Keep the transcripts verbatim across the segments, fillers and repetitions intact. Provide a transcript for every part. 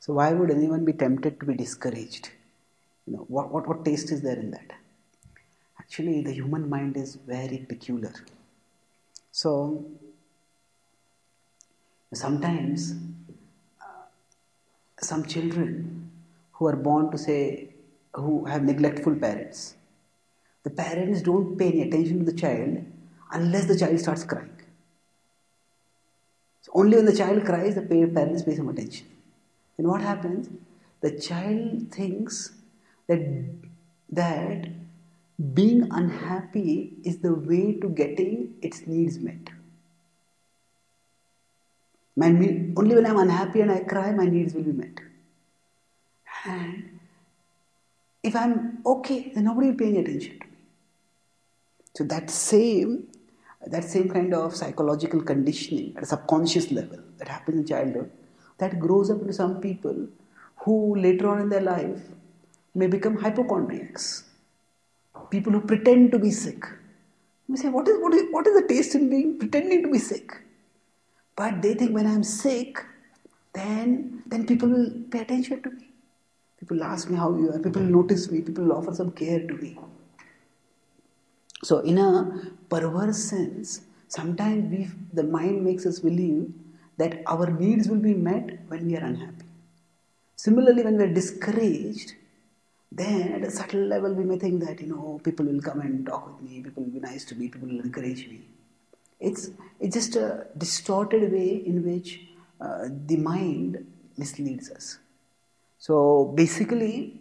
So why would anyone be tempted to be discouraged? You know, what, what, what taste is there in that? Actually, the human mind is very peculiar. So, sometimes uh, some children who are born to say, who have neglectful parents, the parents don't pay any attention to the child unless the child starts crying. So only when the child cries, the parents pay some attention. Then what happens? The child thinks that that being unhappy is the way to getting its needs met. My need, only when I'm unhappy and I cry, my needs will be met. And if I'm okay, then nobody will pay any attention to me. So that same, that same kind of psychological conditioning at a subconscious level that happens in childhood, that grows up into some people who later on in their life may become hypochondriacs. People who pretend to be sick. You say, what is, what is, what is the taste in being pretending to be sick? But they think when I'm sick, then, then people will pay attention to me. People ask me how you are. People notice me. People offer some care to me. So in a perverse sense, sometimes we, the mind makes us believe that our needs will be met when we are unhappy. Similarly, when we are discouraged, then at a subtle level we may think that, you know, people will come and talk with me, people will be nice to me, people will encourage me. It's, it's just a distorted way in which uh, the mind misleads us. So basically,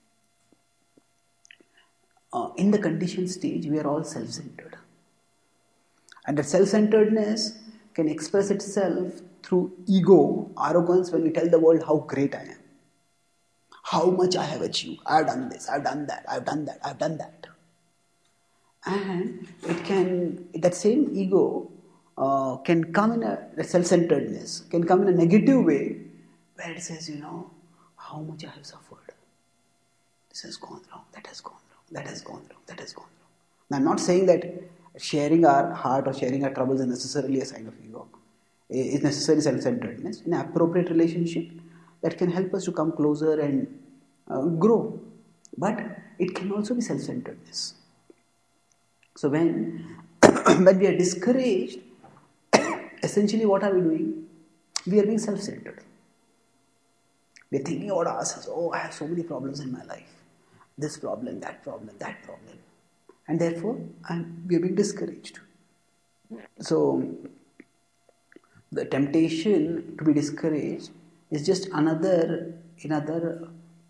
uh, in the conditioned stage, we are all self-centered. And that self-centeredness can express itself through ego, arrogance, when we tell the world how great I am. How much I have achieved. I have done this, I have done that, I have done that, I have done that. And it can, that same ego uh, can come in a, self-centeredness, can come in a negative way, where it says, you know, how much I have suffered. This has gone wrong, that has gone wrong, that has gone wrong, that has gone wrong. Now, I'm not saying that sharing our heart or sharing our troubles is necessarily a sign of ego. It's necessarily self-centeredness. In an appropriate relationship, that can help us to come closer and uh, grow. But it can also be self-centeredness. So when, when we are discouraged, essentially what are we doing? We are being self-centered. We are thinking about ourselves, oh, I have so many problems in my life. This problem, that problem, that problem. And therefore, I'm, we are being discouraged. So, the temptation to be discouraged is just another, another,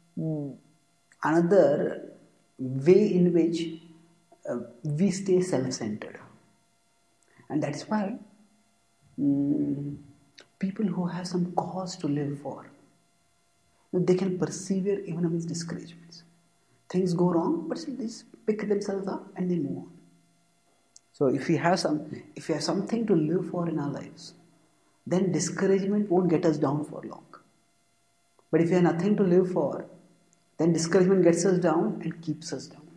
another way in which uh, we stay self-centered. And that's why um, people who have some cause to live for, they can persevere even amidst discouragements. Things go wrong, but they just pick themselves up and they move on. So if we have some, if we have something to live for in our lives, then discouragement won't get us down for long. But if we have nothing to live for, then discouragement gets us down and keeps us down.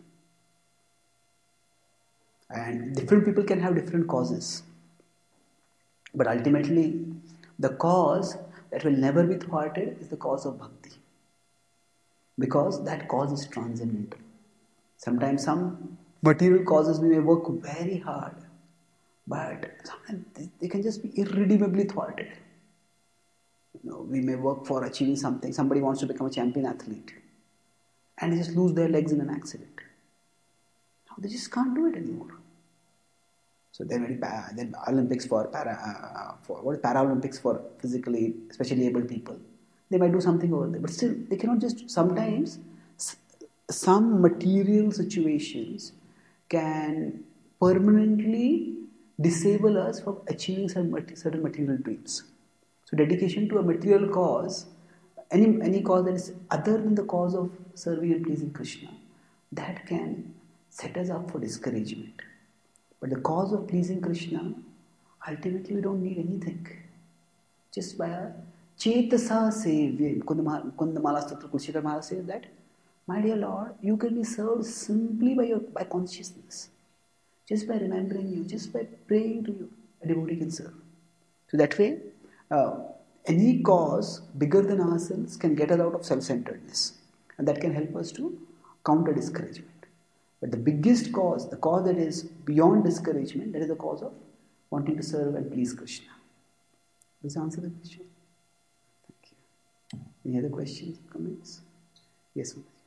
And different people can have different causes. But ultimately, the cause that will never be thwarted is the cause of bhakti. Because that cause is transcendental. Sometimes some material causes we may work very hard, but sometimes they can just be irredeemably thwarted. You know, we may work for achieving something. Somebody wants to become a champion athlete, and they just lose their legs in an accident. Now they just can't do it anymore. So there may be then Olympics for para, uh, for what Paralympics for physically, especially able people. They might do something over there, but still they cannot just. Sometimes some material situations can permanently disable us from achieving some certain material dreams. So dedication to a material cause, any any cause that is other than the cause of serving and pleasing Krishna, that can set us up for discouragement. But the cause of pleasing Krishna, ultimately we don't need anything. Just by a Chetasa Sevya, Kundamala Statra Kulshikar Maharaj says that, my dear Lord, you can be served simply by your by consciousness. Just by remembering you, just by praying to you, a devotee can serve. So that way, uh, any cause bigger than ourselves can get us out of self-centeredness, and that can help us to counter discouragement. But the biggest cause, the cause that is beyond discouragement, that is the cause of wanting to serve and please Krishna. Does that answer the question? Thank you. Any other questions, comments? Yes, ma'am.